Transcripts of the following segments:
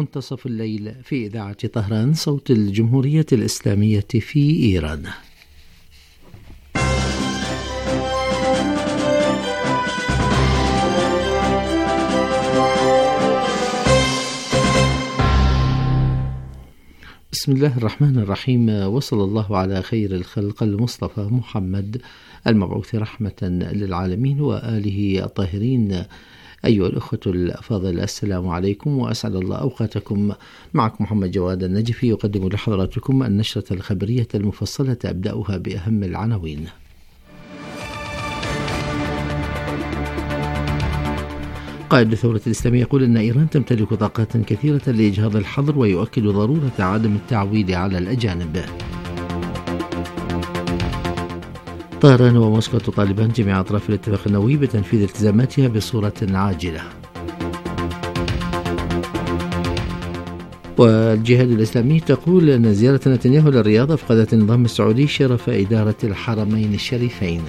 منتصف الليل في إذاعة طهران صوت الجمهورية الإسلامية في إيران. بسم الله الرحمن الرحيم، وصلى الله على خير الخلق المصطفى محمد المبعوث رحمة للعالمين وآله الطاهرين. أيها الأخوة الأفاضل، السلام عليكم وأسعد الله أوقاتكم. معكم محمد جواد النجفي يقدم لحضراتكم النشرة الخبرية المفصلة، أبدأها بأهم العناوين. قائد الثورة الإسلامية يقول أن إيران تمتلك طاقات كثيرة لإجهاض الحظر، ويؤكد ضرورة عدم التعويل على الأجانب. طهران وموسكو تطالبان جميع أطراف الاتفاق النووي بتنفيذ التزاماتها بصورة عاجلة. والجهاد الإسلامي تقول أن زيارة نتنياهو للرياض أفقدت النظام السعودي شرف إدارة الحرمين الشريفين.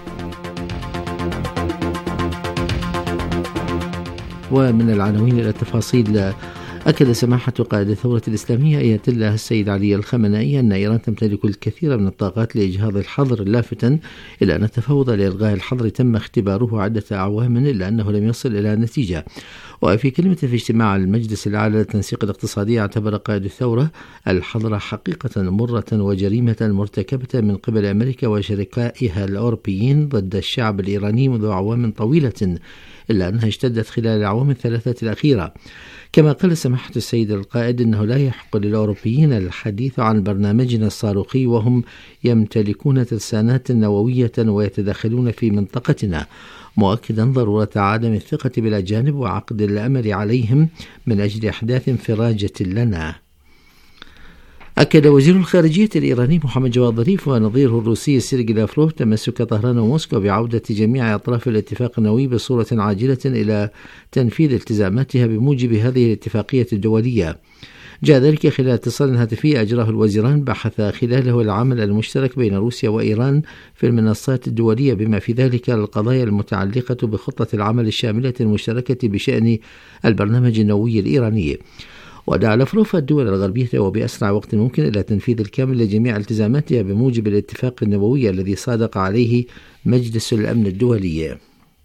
ومن العناوين إلى التفاصيل. أكد سماحة قائد الثورة الإسلامية آية الله السيد علي الخامنئي أن إيران تمتلك الكثير من الطاقات لإجهاض الحظر، لافتا إلى أن التفاوض لإلغاء الحظر تم اختباره عدة أعوام إلا أنه لم يصل إلى نتيجة. وفي كلمة في اجتماع المجلس الأعلى للتنسيق الاقتصادي، اعتبر قائد الثورة الحظر حقيقة مرة وجريمة مرتكبة من قبل أمريكا وشركائها الأوروبيين ضد الشعب الإيراني منذ أعوام طويلة، إلا أنها اشتدت خلال الأعوام الثلاثة الأخيرة. كما قال سماحة السيد القائد أنه لا يحق للأوروبيين الحديث عن برنامجنا الصاروخي وهم يمتلكون ترسانات نووية ويتدخلون في منطقتنا، مؤكدا ضرورة عدم الثقة بالأجانب وعقد الأمل عليهم من أجل إحداث انفراجة لنا. أكد وزير الخارجية الإيراني محمد جواد ظريف ونظيره الروسي سيرجي لافروف تمسك طهران وموسكو بعودة جميع أطراف الاتفاق النووي بصورة عاجلة إلى تنفيذ التزاماتها بموجب هذه الاتفاقية الدولية. جاء ذلك خلال اتصال هاتفي أجراه الوزيران بحث خلاله العمل المشترك بين روسيا وإيران في المنصات الدولية، بما في ذلك القضايا المتعلقة بخطة العمل الشاملة المشتركة بشأن البرنامج النووي الإيراني. ودعا لافروف الدول الغربية وبأسرع وقت ممكن إلى تنفيذ الكامل لجميع التزاماتها بموجب الاتفاق النووي الذي صادق عليه مجلس الأمن الدولي.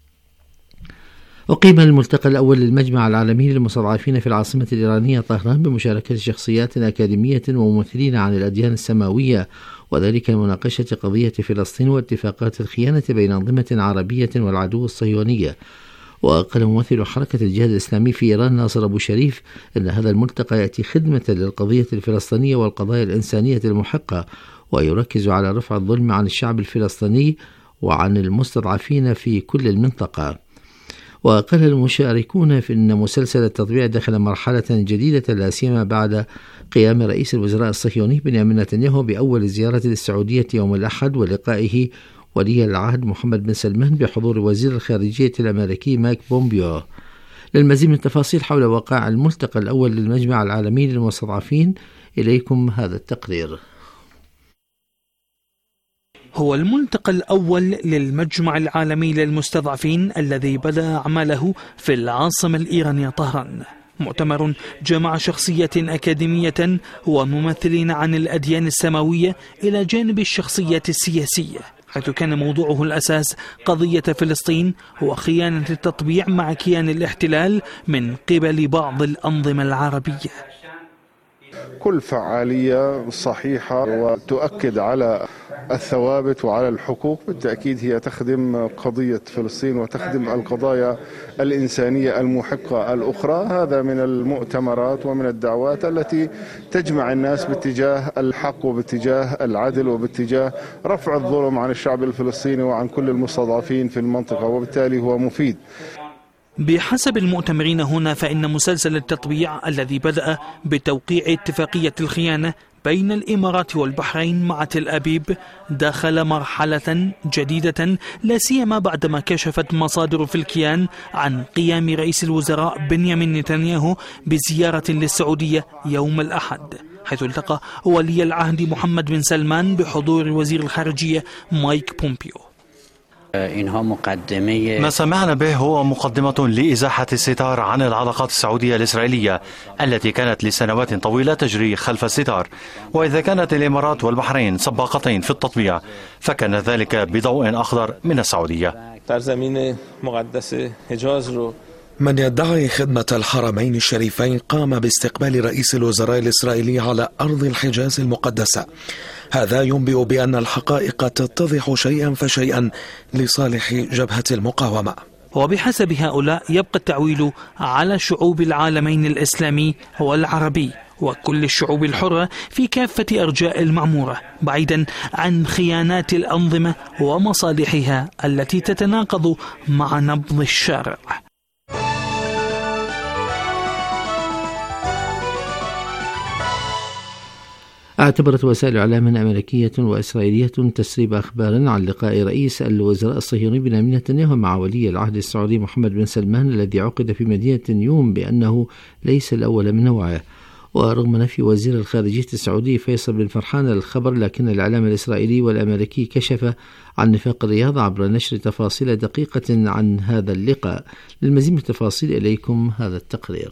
أقيم الملتقى الأول للمجمع العالمي للمستضعفين في العاصمة الإيرانية طهران بمشاركة شخصيات أكاديمية وممثلين عن الأديان السماوية، وذلك لمناقشة قضية فلسطين واتفاقات الخيانة بين أنظمة عربية والعدو الصهيوني. وقال ممثل حركة الجهاد الإسلامي في إيران ناصر أبو شريف أن هذا الملتقى يأتي خدمة للقضية الفلسطينية والقضايا الإنسانية المحقة، ويركز على رفع الظلم عن الشعب الفلسطيني وعن المستضعفين في كل المنطقة. وقال المشاركون في أن مسلسل التطبيع دخل مرحلة جديدة، لا سيما بعد قيام رئيس الوزراء الصهيوني بنيامين نتنياهو بأول زيارة للسعودية يوم الأحد، ولقائه ولي العهد محمد بن سلمان بحضور وزير الخارجية الأمريكي مايك بومبيو. للمزيد من التفاصيل حول وقائع الملتقى الأول للمجمع العالمي للمستضعفين، إليكم هذا التقرير. هو الملتقى الأول للمجمع العالمي للمستضعفين الذي بدأ أعماله في العاصمة الإيرانية طهران، مؤتمر جمع شخصية أكاديمية وممثلين عن الأديان السماوية إلى جانب الشخصيات السياسية، حيث كان موضوعه الأساس قضية فلسطين وخيانة التطبيع مع كيان الاحتلال من قبل بعض الأنظمة العربية. كل فعالية صحيحة وتؤكد على الثوابت وعلى الحقوق بالتأكيد هي تخدم قضية فلسطين وتخدم القضايا الإنسانية المحقة الأخرى. هذا من المؤتمرات ومن الدعوات التي تجمع الناس باتجاه الحق وباتجاه العدل وباتجاه رفع الظلم عن الشعب الفلسطيني وعن كل المستضعفين في المنطقة، وبالتالي هو مفيد. بحسب المؤتمرين هنا، فإن مسلسل التطبيع الذي بدأ بتوقيع اتفاقية الخيانة بين الإمارات والبحرين مع تل أبيب دخل مرحلة جديدة، لا سيما بعدما كشفت مصادر في الكيان عن قيام رئيس الوزراء بنيامين نتنياهو بزيارة للسعودية يوم الأحد، حيث التقى ولي العهد محمد بن سلمان بحضور وزير الخارجية مايك بومبيو. ما سمعنا به هو مقدمة لإزاحة الستار عن العلاقات السعودية الإسرائيلية التي كانت لسنوات طويلة تجري خلف الستار. وإذا كانت الإمارات والبحرين سباقتين في التطبيع فكان ذلك بضوء أخضر من السعودية. من يدعي خدمة الحرمين الشريفين قام باستقبال رئيس الوزراء الإسرائيلي على أرض الحجاز المقدسة. هذا ينبئ بأن الحقائق تتضح شيئا فشيئا لصالح جبهة المقاومة. وبحسب هؤلاء يبقى التعويل على شعوب العالمين الإسلامي والعربي وكل الشعوب الحرة في كافة أرجاء المعمورة، بعيدا عن خيانات الأنظمة ومصالحها التي تتناقض مع نبض الشارع. اعتبرت وسائل إعلام أمريكية وإسرائيلية تسريب أخبار عن لقاء رئيس الوزراء الصهيوني بنيامين نتنياهو مع ولي العهد السعودي محمد بن سلمان الذي عقد في مدينة نيوم بأنه ليس الأول من نوعه. ورغم نفي وزير الخارجية السعودي فيصل بن فرحان الخبر، لكن الإعلام الإسرائيلي والأمريكي كشف عن نفاق الرياض عبر نشر تفاصيل دقيقة عن هذا اللقاء. للمزيد من التفاصيل إليكم هذا التقرير.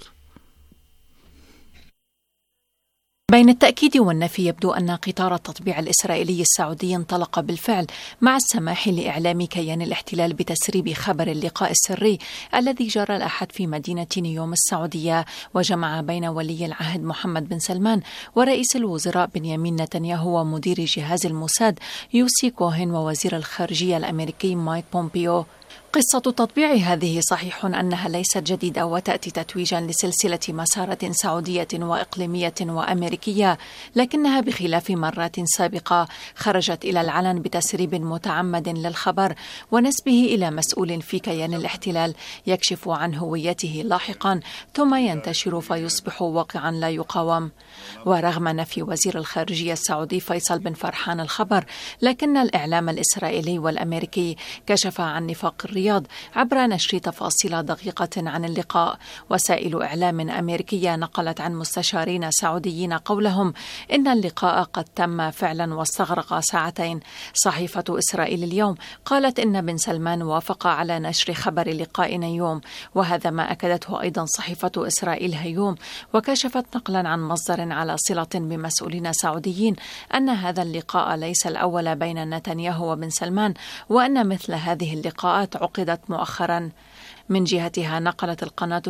بين التأكيد والنفي يبدو أن قطار التطبيع الإسرائيلي السعودي انطلق بالفعل مع السماح لإعلام كيان الاحتلال بتسريب خبر اللقاء السري الذي جرى الأحد في مدينة نيوم السعودية، وجمع بين ولي العهد محمد بن سلمان ورئيس الوزراء بنيامين نتنياهو ومدير جهاز الموساد يوسي كوهن ووزير الخارجية الأمريكي مايك بومبيو. قصة تطبيع هذه صحيح أنها ليست جديدة وتأتي تتويجا لسلسلة مسارات سعودية وإقليمية وأمريكية، لكنها بخلاف مرات سابقة خرجت إلى العلن بتسريب متعمد للخبر ونسبه إلى مسؤول في كيان الاحتلال يكشف عن هويته لاحقا ثم ينتشر فيصبح واقعا لا يقاوم. ورغم نفي وزير الخارجية السعودي فيصل بن فرحان الخبر، لكن الإعلام الإسرائيلي والأمريكي كشف عن نفاق الرياض عبر نشر تفاصيل دقيقة عن اللقاء. وسائل إعلام أمريكية نقلت عن مستشارين سعوديين قولهم إن اللقاء قد تم فعلا واستغرق ساعتين. صحيفة إسرائيل اليوم قالت إن بن سلمان وافق على نشر خبر لقاء نيوم، وهذا ما أكدته أيضا صحيفة إسرائيل هيوم، وكشفت نقلا عن مصدر على صلة بمسؤولين سعوديين أن هذا اللقاء ليس الأول بين نتنياهو وبن سلمان، وأن مثل هذه اللقاءات عقدت مؤخرا. من جهتها نقلت القناة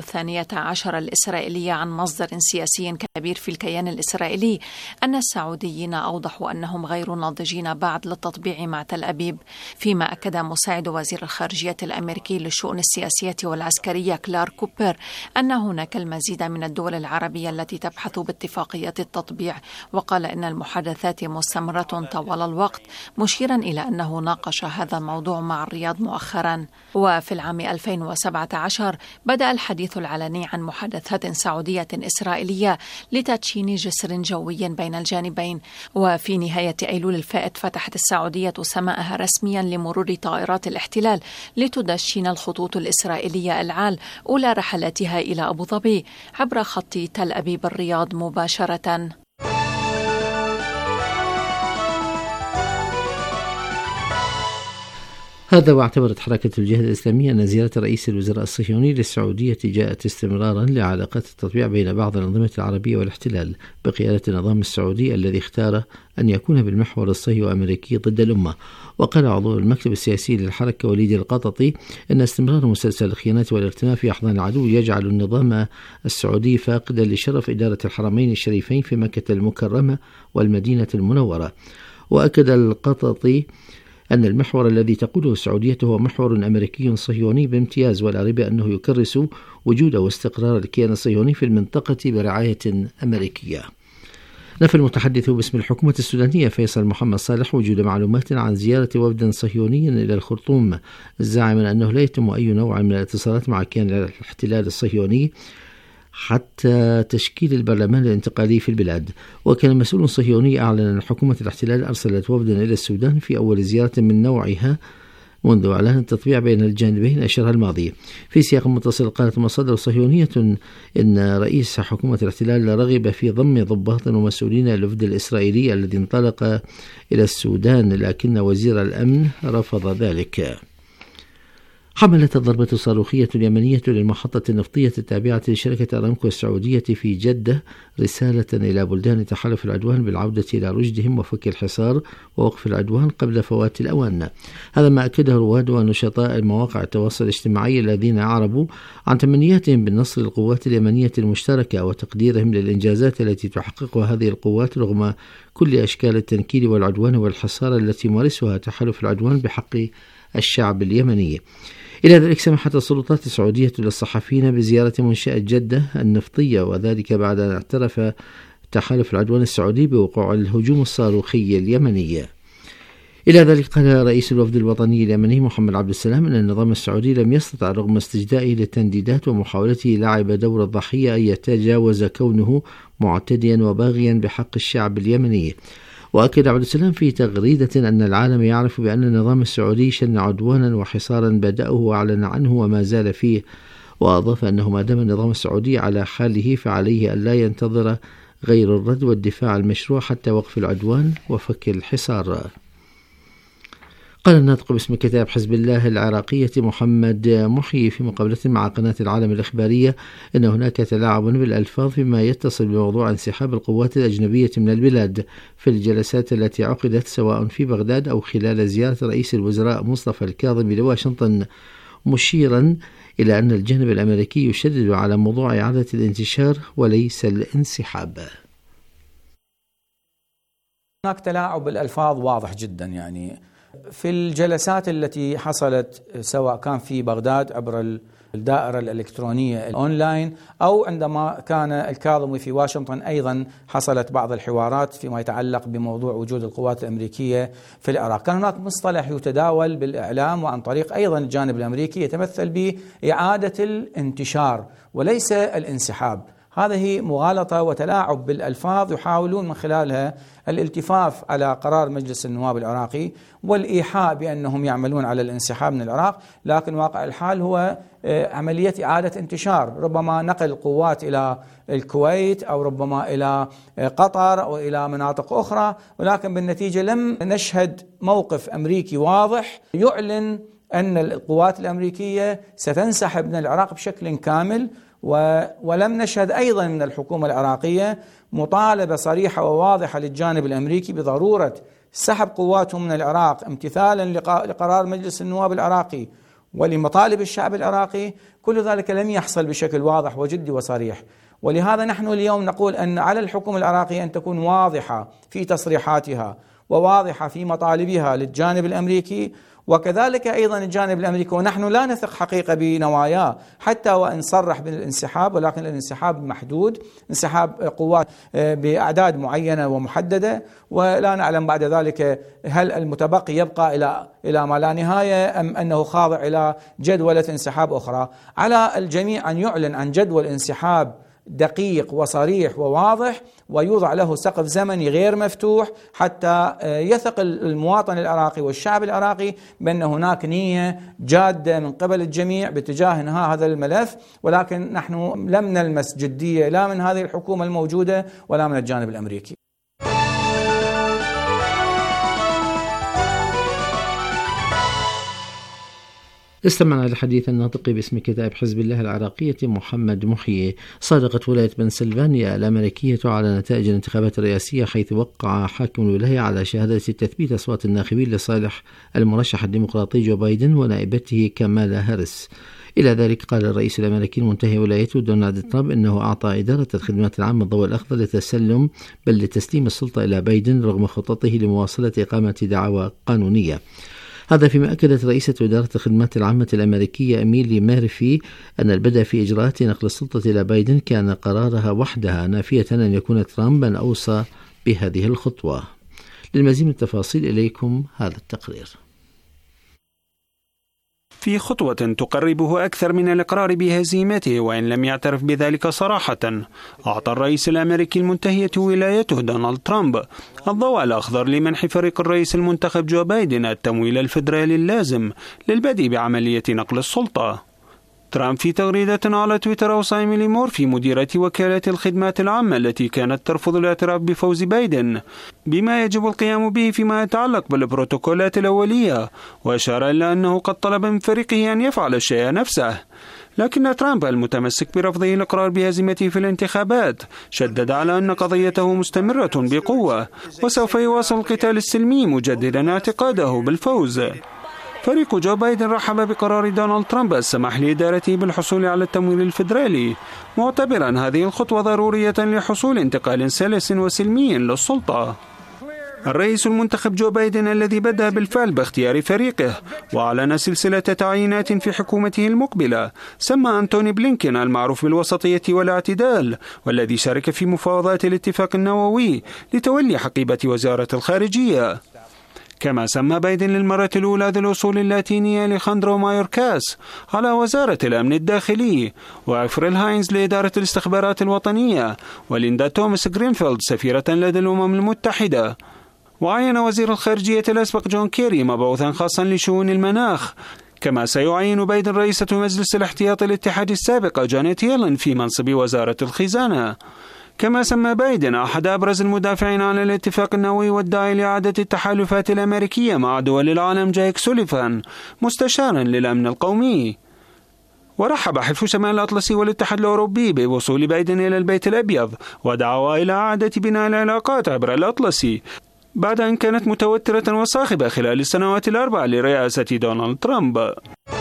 12 الإسرائيلية عن مصدر سياسي كبير في الكيان الإسرائيلي أن السعوديين أوضحوا أنهم غير ناضجين بعد للتطبيع مع تل أبيب، فيما أكد مساعد وزير الخارجية الأمريكي للشؤون السياسية والعسكرية كلار كوبر أن هناك المزيد من الدول العربية التي تبحث باتفاقية التطبيع، وقال إن المحادثات مستمرة طوال الوقت، مشيرا إلى أنه ناقش هذا الموضوع مع الرياض مؤخرا. وفي العام 2017 بدأ الحديث العلني عن محادثات سعودية إسرائيلية لتدشين جسر جوي بين الجانبين. وفي نهاية أيلول الفائت فتحت السعودية سماءها رسميا لمرور طائرات الاحتلال لتدشين الخطوط الإسرائيلية العال أولى رحلاتها إلى أبو ظبي عبر خط تل أبيب الرياض مباشرة. هذا واعتبرت حركة الجهاد الإسلامية أن زيارة رئيس الوزراء الصهيوني للسعودية جاءت استمرارا لعلاقات التطبيع بين بعض الأنظمة العربية والاحتلال بقيادة النظام السعودي الذي اختار أن يكون بالمحور الصهيوني وأمريكي ضد الأمة. وقال عضو المكتب السياسي للحركة وليد القططي أن استمرار مسلسل الخيانات والاغتنام في أحضان العدو يجعل النظام السعودي فاقدا لشرف إدارة الحرمين الشريفين في مكة المكرمة والمدينة المنورة. وأكد القططي أن المحور الذي تقوله السعودية هو محور أمريكي صهيوني بامتياز، ولا ريب أنه يكرس وجود واستقرار الكيان الصهيوني في المنطقة برعاية أمريكية. نفى المتحدث باسم الحكومة السودانية فيصل محمد صالح وجود معلومات عن زيارة وفد صهيوني إلى الخرطوم، زاعما أنه لا يتم أي نوع من الاتصالات مع كيان الاحتلال الصهيوني حتى تشكيل البرلمان الانتقالي في البلاد. وكان مسؤول صهيوني أعلن أن حكومة الاحتلال أرسلت وفدا إلى السودان في أول زيارة من نوعها منذ إعلان التطبيع بين الجانبين الشهر الماضي. في سياق متصل قالت مصادر صهيونية إن رئيس حكومة الاحتلال رغب في ضم ضباط ومسؤولين الوفد الإسرائيلي الذي انطلق إلى السودان، لكن وزير الأمن رفض ذلك. حملت الضربة الصاروخية اليمنية للمحطة النفطية التابعة لشركة أرامكو السعودية في جدة رسالة إلى بلدان تحالف العدوان بالعودة إلى رشدهم وفك الحصار ووقف العدوان قبل فوات الأوان. هذا ما أكده رواد ونشطاء مواقع التواصل الاجتماعي الذين أعربوا عن تمنياتهم بالنصر للقوات اليمنية المشتركة وتقديرهم للإنجازات التي تحققها هذه القوات رغم كل أشكال التنكيل والعدوان والحصار التي يمارسها تحالف العدوان بحق الشعب اليمني. إلى ذلك سمحت السلطات السعودية للصحفيين بزيارة منشأة جدة النفطية، وذلك بعد أن اعترف تحالف العدوان السعودي بوقوع الهجوم الصاروخي اليمني. إلى ذلك قال رئيس الوفد الوطني اليمني محمد عبد السلام أن النظام السعودي لم يستطع رغم استجدائه للتنديدات ومحاولته لعب دور الضحية أن يتجاوز كونه معتديا وباغيا بحق الشعب اليمني. وأكد عبد السلام في تغريدة أن العالم يعرف بأن النظام السعودي شن عدوانا وحصارا بدأه وأعلن عنه وما زال فيه، وأضاف أنه ما دام النظام السعودي على حاله فعليه أن لا ينتظر غير الرد والدفاع المشروع حتى وقف العدوان وفك الحصار. قال الناطق باسم كتاب حزب الله العراقية محمد محيي في مقابلة مع قناة العالم الإخبارية أن هناك تلاعب بالألفاظ فيما يتصل بموضوع انسحاب القوات الأجنبية من البلاد في الجلسات التي عقدت سواء في بغداد أو خلال زيارة رئيس الوزراء مصطفى الكاظمي لواشنطن، مشيرا إلى أن الجانب الأمريكي يشدد على موضوع إعادة الانتشار وليس الانسحاب. هناك تلاعب بالألفاظ واضح جدا، يعني في الجلسات التي حصلت سواء كان في بغداد عبر الدائرة الإلكترونية الأونلاين أو عندما كان الكاظمي في واشنطن أيضا حصلت بعض الحوارات فيما يتعلق بموضوع وجود القوات الأمريكية في العراق. كان هناك مصطلح يتداول بالإعلام وعن طريق أيضا الجانب الأمريكي يتمثل بإعادة الانتشار وليس الانسحاب. هذه مغالطة وتلاعب بالألفاظ يحاولون من خلالها الالتفاف على قرار مجلس النواب العراقي والإيحاء بأنهم يعملون على الانسحاب من العراق، لكن واقع الحال هو عملية إعادة انتشار، ربما نقل قوات إلى الكويت أو ربما إلى قطر أو إلى مناطق أخرى، ولكن بالنتيجة لم نشهد موقف أمريكي واضح يعلن أن القوات الأمريكية ستنسحب من العراق بشكل كامل، ولم نشهد أيضا من الحكومة العراقية مطالبة صريحة وواضحة للجانب الأمريكي بضرورة سحب قواتهم من العراق امتثالا لقرار مجلس النواب العراقي ولمطالب الشعب العراقي. كل ذلك لم يحصل بشكل واضح وجدي وصريح، ولهذا نحن اليوم نقول أن على الحكومة العراقية أن تكون واضحة في تصريحاتها وواضحة في مطالبها للجانب الأمريكي وكذلك أيضا الجانب الأمريكي. ونحن لا نثق حقيقة بنواياه حتى وإن صرح بالانسحاب، ولكن الانسحاب محدود، انسحاب قوات بأعداد معينة ومحددة، ولا نعلم بعد ذلك هل المتبقي يبقى إلى ما لا نهاية أم أنه خاضع إلى جدولة انسحاب أخرى. على الجميع أن يعلن عن جدول انسحاب دقيق وصريح وواضح ويوضع له سقف زمني غير مفتوح حتى يثق المواطن العراقي والشعب العراقي بأن هناك نية جادة من قبل الجميع باتجاه انهاء هذا الملف. ولكن نحن لم نلمس جدية لا من هذه الحكومة الموجودة ولا من الجانب الأمريكي. استمعنا لحديث الناطق باسم كتاب حزب الله العراقية محمد محيي. صادقت ولاية بنسلفانيا الأمريكية على نتائج الانتخابات الرئاسية، حيث وقع حاكم الولاية على شهادة تثبيت أصوات الناخبين لصالح المرشح الديمقراطي جو بايدن ونائبته كامالا هاريس. إلى ذلك قال الرئيس الأمريكي المنتهي ولايته دونالد ترامب أنه أعطى إدارة الخدمات العامة الضوء الأخضر لتسليم السلطة إلى بايدن رغم خططه لمواصلة إقامة دعاوى قانونية. هذا فيما أكدت رئيسة إدارة الخدمات العامة الأمريكية أميلي مارفي أن البدء في إجراءات نقل السلطة إلى بايدن كان قرارها وحدها، نافية أن يكون ترامب من أوصى بهذه الخطوة. للمزيد من التفاصيل إليكم هذا التقرير. في خطوة تقربه أكثر من الإقرار بهزيمته وإن لم يعترف بذلك صراحة، أعطى الرئيس الأمريكي المنتهية ولايته دونالد ترامب الضوء الأخضر لمنح فريق الرئيس المنتخب جو بايدن التمويل الفيدرالي اللازم للبدء بعملية نقل السلطة. ترامب في تغريدة على تويتر أوصى إيميلي مورفي مديرة وكالة الخدمات العامة التي كانت ترفض الاعتراف بفوز بايدن بما يجب القيام به فيما يتعلق بالبروتوكولات الأولية، وأشار إلى أنه قد طلب من فريقه أن يفعل الشيء نفسه. لكن ترامب المتمسك برفضه الإقرار بهزيمته في الانتخابات شدد على أن قضيته مستمرة بقوة وسوف يواصل القتال السلمي، مجددا اعتقاده بالفوز. فريق جو بايدن رحب بقرار دونالد ترامب السماح لإدارته بالحصول على التمويل الفيدرالي، معتبرا هذه الخطوة ضرورية لحصول انتقال سلس وسلمي للسلطة. الرئيس المنتخب جو بايدن الذي بدأ بالفعل باختيار فريقه وأعلن سلسلة تعيينات في حكومته المقبلة، سمى أنتوني بلينكين المعروف بالوسطية والاعتدال والذي شارك في مفاوضات الاتفاق النووي لتولي حقيبة وزارة الخارجية. كما سمى بايدن للمرة الأولى ذو الأصول اللاتينية أليخاندرو مايوركاس على وزارة الأمن الداخلي، وأفريل هاينز لإدارة الاستخبارات الوطنية، وليندا توماس غرينفيلد سفيرة لدى الأمم المتحدة. وعين وزير الخارجية الأسبق جون كيري مبعوثا خاصا لشؤون المناخ. كما سيعين بايدن رئيسة مجلس الاحتياط الاتحادي السابقة جانيت يلين في منصب وزارة الخزانة. كما سمى بايدن أحد أبرز المدافعين عن الاتفاق النووي والداعي لإعادة التحالفات الأمريكية مع دول العالم جايك سوليفان مستشارا للأمن القومي. ورحب حلف شمال الأطلسي والاتحاد الأوروبي بوصول بايدن إلى البيت الأبيض ودعوا إلى إعادة بناء العلاقات عبر الأطلسي بعد أن كانت متوترة وصاخبة خلال السنوات الأربع لرئاسة دونالد ترامب.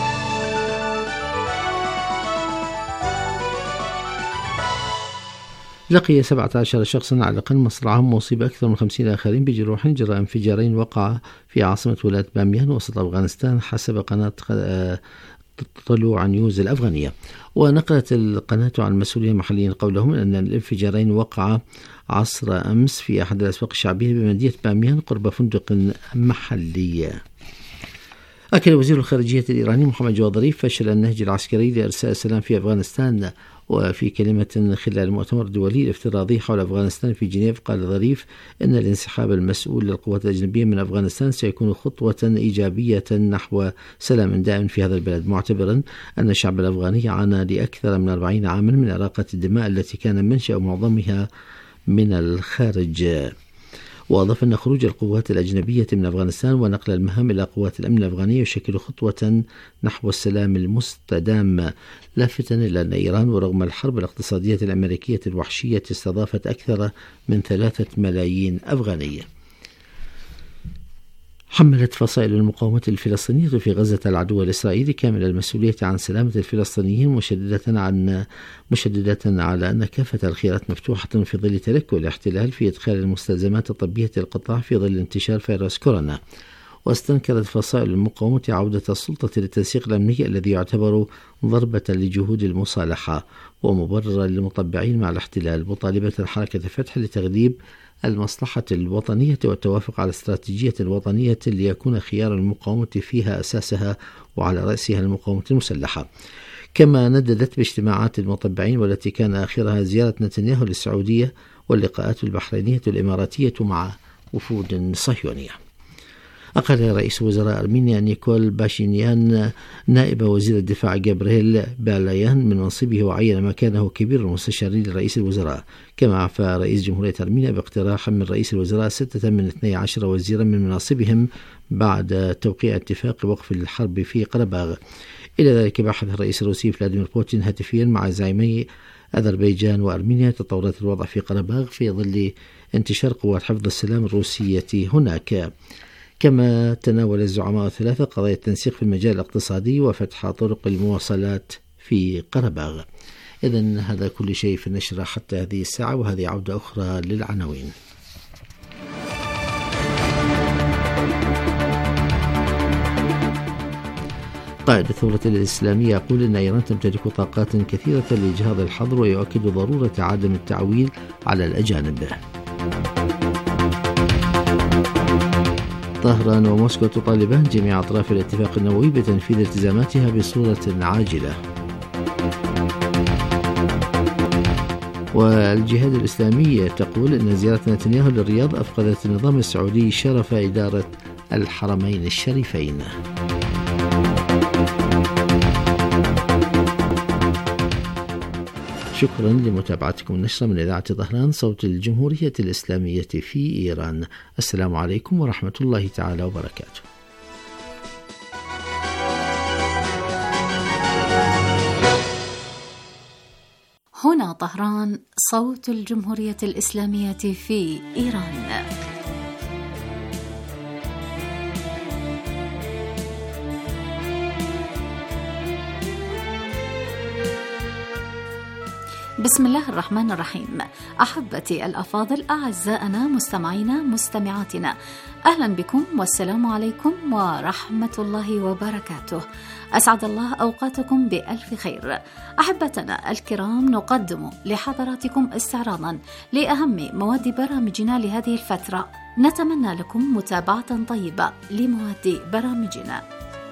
لقي 17 شخصا على الأقل مصرعهم وأصيب أكثر من 50 آخرين بجروح جراء انفجارين وقع في عاصمة ولاية بامیان وسط أفغانستان حسب قناة طلوع نيوز الأفغانية. ونقلت القناة عن مسؤولين محليين قولهم أن الانفجارين وقع عصر أمس في أحد الأسواق الشعبية بمدينة بامیان قرب فندق محلي. أكد وزير الخارجية الإيراني محمد جواد ظريف فشل النهج العسكري لإرساء السلام في أفغانستان. وفي كلمة خلال المؤتمر الدولي الافتراضي حول أفغانستان في جنيف قال ظريف أن الانسحاب المسؤول للقوات الأجنبية من أفغانستان سيكون خطوة إيجابية نحو سلام دائم في هذا البلد، معتبرا أن الشعب الأفغاني عانى لأكثر من 40 عاما من إراقة الدماء التي كان منشأ معظمها من الخارج. وأضاف أن خروج القوات الأجنبية من أفغانستان ونقل المهام إلى قوات الأمن الأفغانية يشكل خطوة نحو السلام المستدام، لافتا إلى أن إيران ورغم الحرب الاقتصادية الأمريكية الوحشية استضافت أكثر من 3 ملايين أفغاني. حملت فصائل المقاومة الفلسطينية في غزة العدو الإسرائيلي كامل المسؤولية عن سلامة الفلسطينيين، مشددة على أن كافة الخيارات مفتوحة في ظل تلكؤ الاحتلال في إدخال المستلزمات الطبية للقطاع في ظل انتشار فيروس كورونا. واستنكرت فصائل المقاومة عودة السلطة للتنسيق الأمني الذي يعتبر ضربة لجهود المصالحة ومبررا للمطبعين مع الاحتلال، مطالبة حركة فتح لتغليب المصلحة الوطنية والتوافق على استراتيجية وطنية ليكون خيار المقاومة فيها أساسها وعلى رأسها المقاومة المسلحة. كما نددت باجتماعات المطبعين والتي كان آخرها زيارة نتنياهو للسعودية واللقاءات البحرينية والإماراتية مع وفود صهيونية. أقر رئيس وزراء أرمينيا نيكول باشينيان نائب وزير الدفاع جابرييل بالايان من منصبه وعين مكانه كبير المستشارين لرئيس الوزراء. كما عفى رئيس جمهورية أرمينيا باقتراح من رئيس الوزراء 6 من 12 وزيرا من مناصبهم بعد توقيع اتفاق وقف الحرب في قرباغ. إلى ذلك بحث الرئيس الروسي فلاديمير بوتين هاتفيا مع زعيمي أذربيجان وأرمينيا تطورات الوضع في قرباغ في ظل انتشار قوات حفظ السلام الروسية هناك. كما تناول الزعماء الثلاثة قضايا التنسيق في المجال الاقتصادي وفتح طرق المواصلات في قرباغ. إذن هذا كل شيء في النشرة حتى هذه الساعة، وهذه عودة أخرى للعناوين. قائد الثورة الإسلامية يقول أن إيران تمتلك طاقات كثيرة لإجهاض الحظر ويؤكد ضرورة عدم التعويل على الأجانب. طهران وموسكو تطالبان جميع أطراف الاتفاق النووي بتنفيذ التزاماتها بصورة عاجلة. والجهاد الإسلامي تقول أن زيارة نتنياهو للرياض أفقدت النظام السعودي شرف إدارة الحرمين الشريفين. شكرا لمتابعتكم النشرة من إذاعة طهران صوت الجمهورية الإسلامية في إيران. السلام عليكم ورحمة الله تعالى وبركاته. هنا طهران صوت الجمهورية الإسلامية في إيران. بسم الله الرحمن الرحيم. أحبتي الأفاضل، أعزائنا مستمعينا مستمعاتنا، أهلا بكم والسلام عليكم ورحمة الله وبركاته. أسعد الله أوقاتكم بألف خير. أحبتنا الكرام، نقدم لحضراتكم استعراضا لأهم مواد برامجنا لهذه الفترة. نتمنى لكم متابعة طيبة لمواد برامجنا.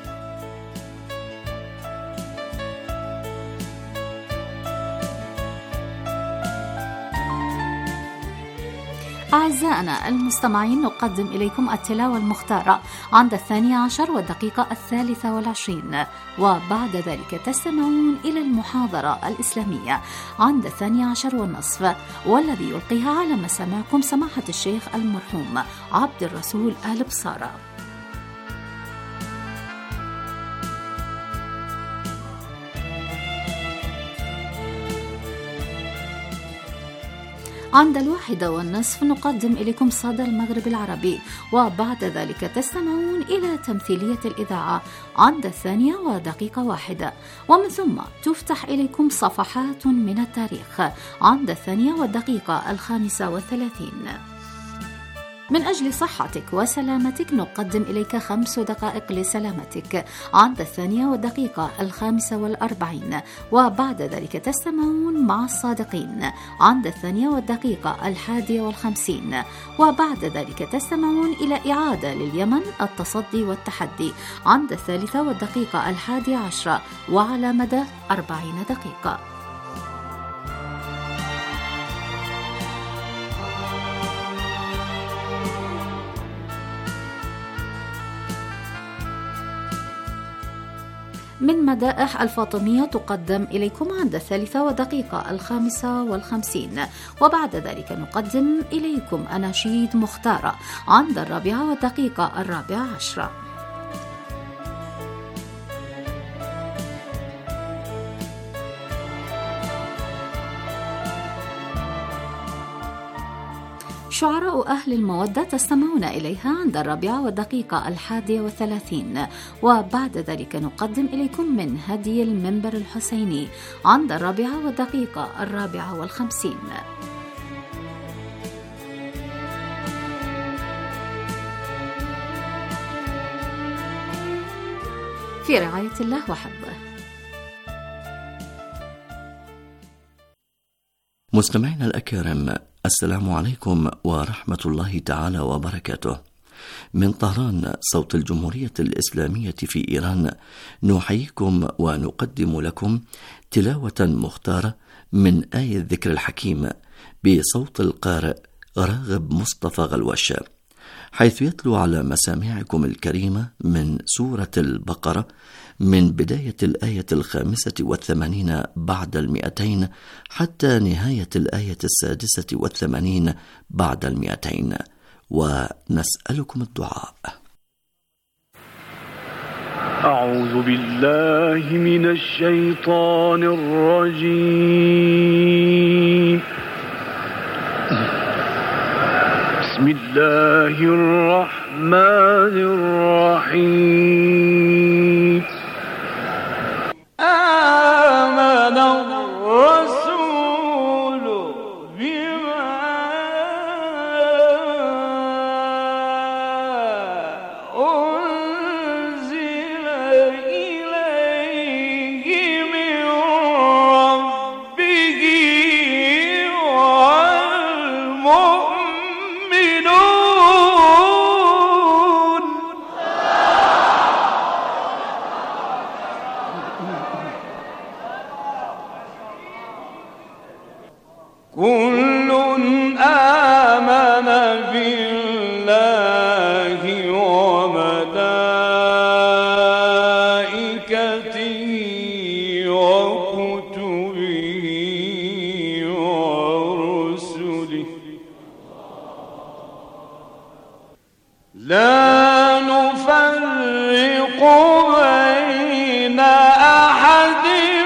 أعزائنا المستمعين، نقدم إليكم التلاوة المختارة عند 12 والدقيقة 23، وبعد ذلك تستمعون إلى المحاضرة الإسلامية عند 12:30، والذي يلقيها على مسامعكم سماحة الشيخ المرحوم عبد الرسول آل بصارة. عند 1:30 نقدم إليكم صدى المغرب العربي، وبعد ذلك تستمعون إلى تمثيلية الإذاعة عند 2:01، ومن ثم تفتح إليكم صفحات من التاريخ عند 2:35. من أجل صحتك وسلامتك نقدم إليك 5 دقائق لسلامتك عند 2:45، وبعد ذلك تستمعون مع الصادقين عند 2:51، وبعد ذلك تستمعون إلى إعادة لليمن التصدي والتحدي عند 3:11 وعلى مدى 40 دقيقة. من مدائح الفاطمية تقدم إليكم عند 3:55، وبعد ذلك نقدم إليكم أناشيد مختارة عند 4:14. شعراء أهل المودة تستمعون إليها عند 4:31، وبعد ذلك نقدم إليكم من هدي المنبر الحسيني عند 4:54. في رعاية الله وحفظه. مستمعينا الأكارم، السلام عليكم ورحمة الله تعالى وبركاته. من طهران صوت الجمهورية الإسلامية في إيران نحييكم ونقدم لكم تلاوة مختارة من آية الذكر الحكيم بصوت القارئ راغب مصطفى غلوش، حيث يتلو على مسامعكم الكريمة من سورة البقرة من بداية الآية 85 بعد 200 حتى نهاية الآية 86 بعد 200، ونسألكم الدعاء. أعوذ بالله من الشيطان الرجيم. بسم الله الرحمن الرحيم. آمن الرسول بما أنزل إليه من ربه والمؤمنون كل آمن بالله وملائكته وكتبه لا نفرق بين أحد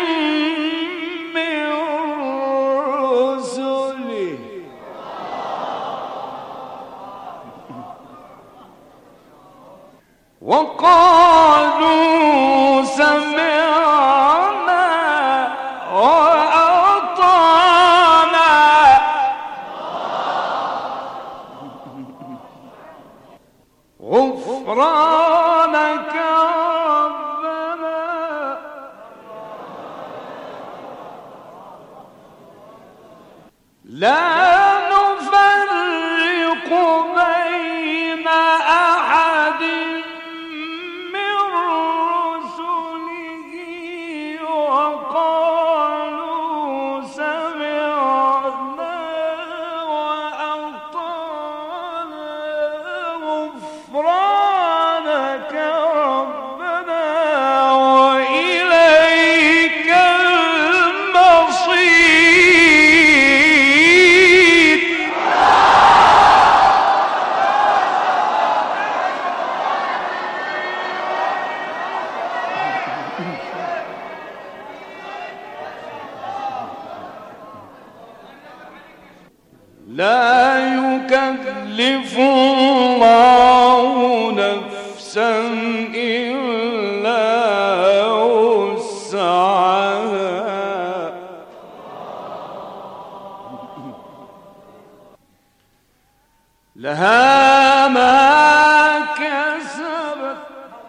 من رسله وقالوا سمعنا وأطعنا غفرانك ربنا لا نفرق بين أحد من رسله وقالوا سمعنا وأطعنا غفرانك ربنا وإليك المصير. لا يكلف الله نفسا إلا وسعها لها ما كسبت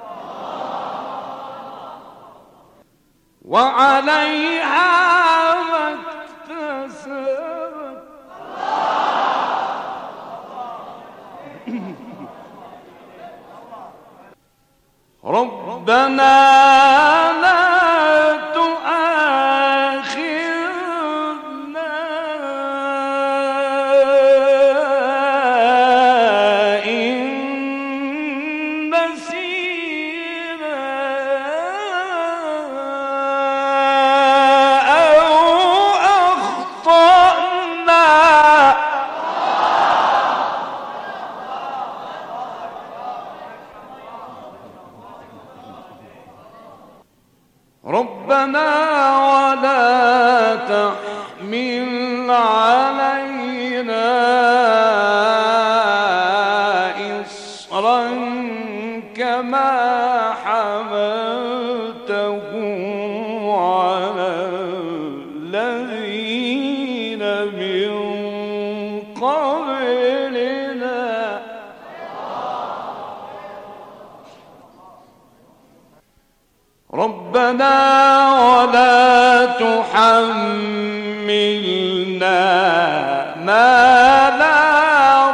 وعليها ما اكتسبت ربنا لا تؤاخذنا إن نسينا أو أخطأنا ربنا ولا تحمل علينا إصرا كما حملته على الذين من قبلنا ربنا ولا تحملنا ما لا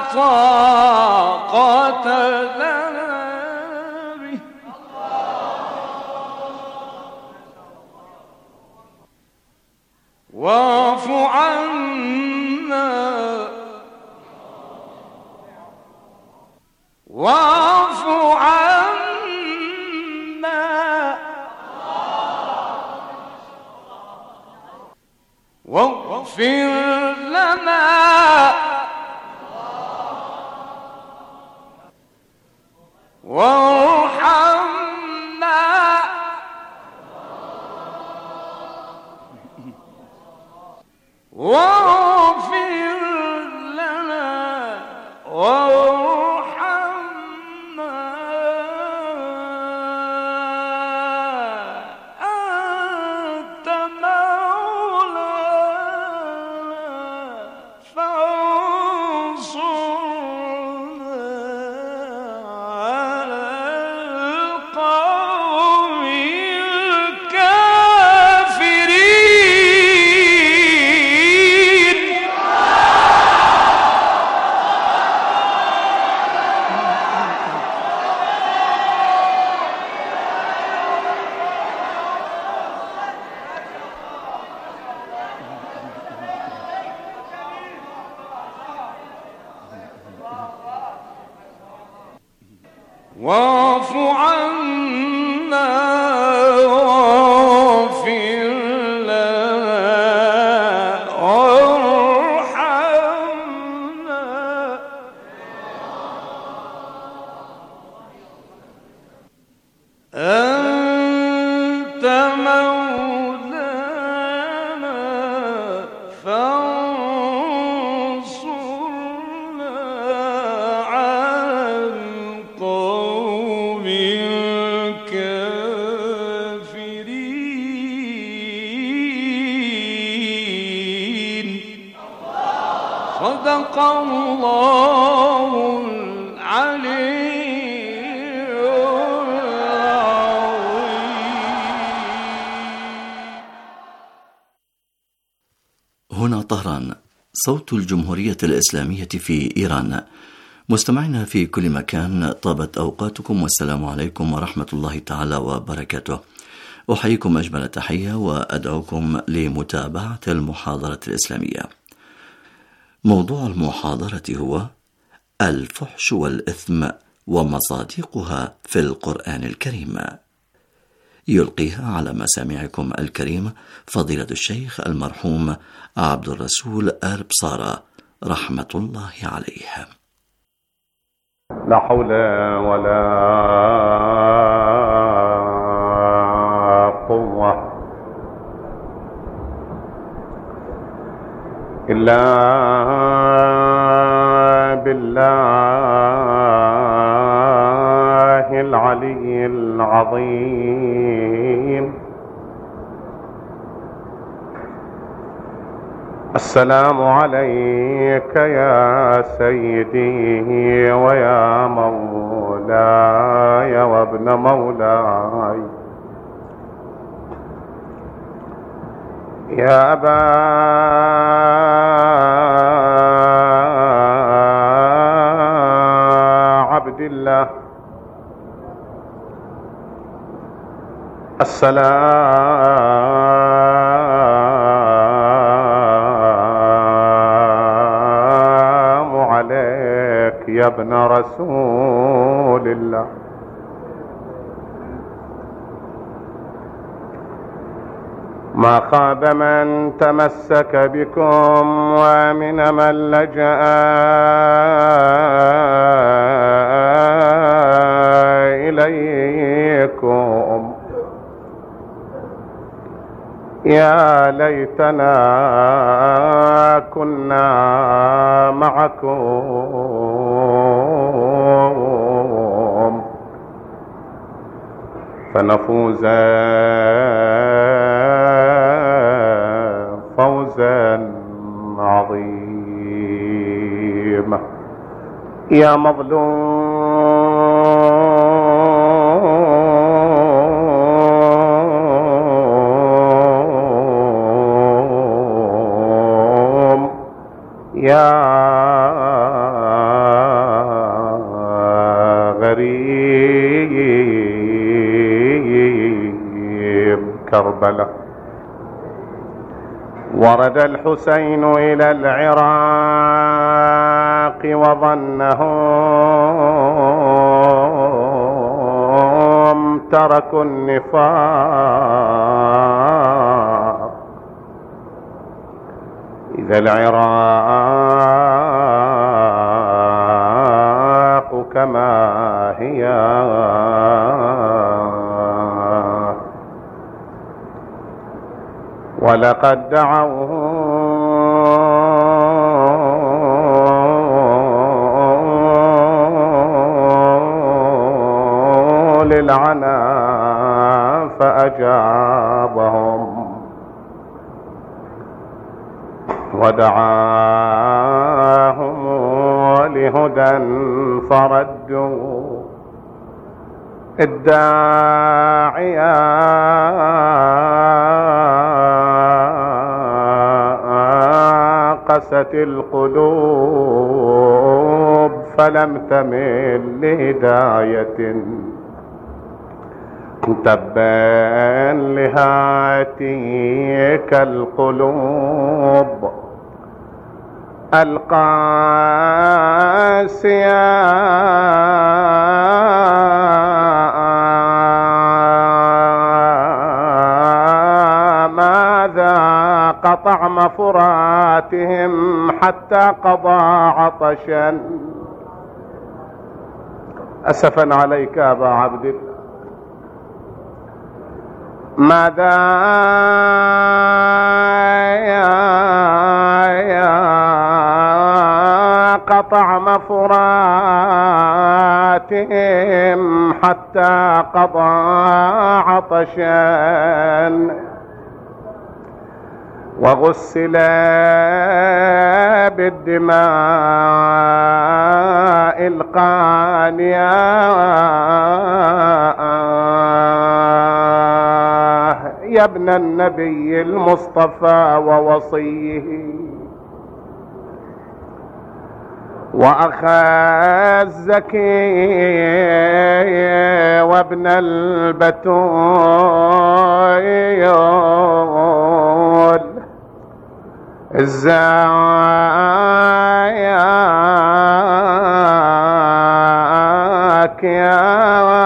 طاقة لنا به واعف عنا واعف عنا واغفر لنا وارحمنا واغفر لنا وارحمنا أنت مولانا فانصرنا على القوم الكافرين. واعف عنا واغفر لنا وارحمنا مولانا فانصرنا على القوم الكافرين. صدق الله العلي. هنا طهران، صوت الجمهورية الإسلامية في إيران. مستمعينا في كل مكان، طابت أوقاتكم والسلام عليكم ورحمة الله تعالى وبركاته. أحييكم أجمل تحية وأدعوكم لمتابعة المحاضرة الإسلامية. موضوع المحاضرة هو الفحش والإثم ومصادقها في القرآن الكريم. يلقيها على مسامعكم الكريم فضيلة الشيخ المرحوم عبد الرسول أربصارة رحمة الله عليه. لا حول ولا قوة إلا بالله العلي العظيم. السلام عليك يا سيدي ويا مولاي وابن مولاي يا أبا عبد الله. السلام عليك يا ابن رسول الله. ما خاب من تمسك بكم ومن من لجأ إليكم. يا ليتنا كنا معكم فنفوز فوزا عظيما. يا مظلوم يا غريب كربلاء. ورد الحسين إلى العراق وظنهم تركوا النفاق. إذا العراق كما هي ولقد دعوه للعنا فأجابهم ودعاهم لهدى فردوا الداعية قست القلوب فلم تمل لهداية. تبا لهاتيك القلوب القاسية ماذا قطعم فراتهم حتى قضى عطشا. أسفا عليك أبا عبد الله ماذا قطع مفراتهم حتى قضى عطشا وغسل بالدماء القانية يا ابن النبي المصطفى ووصيه وأخا الزكي وابن البتول الزاياك يا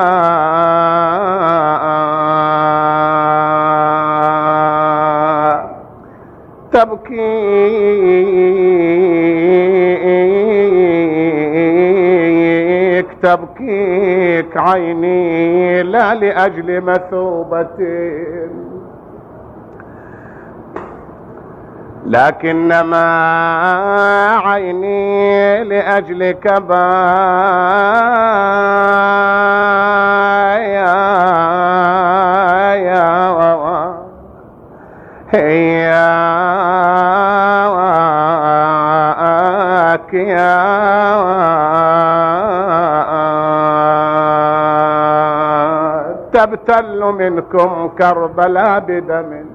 تبكيك عيني لا لأجل مثوبة لكنما عيني لأجلك تبتل منكم كربلاء بدم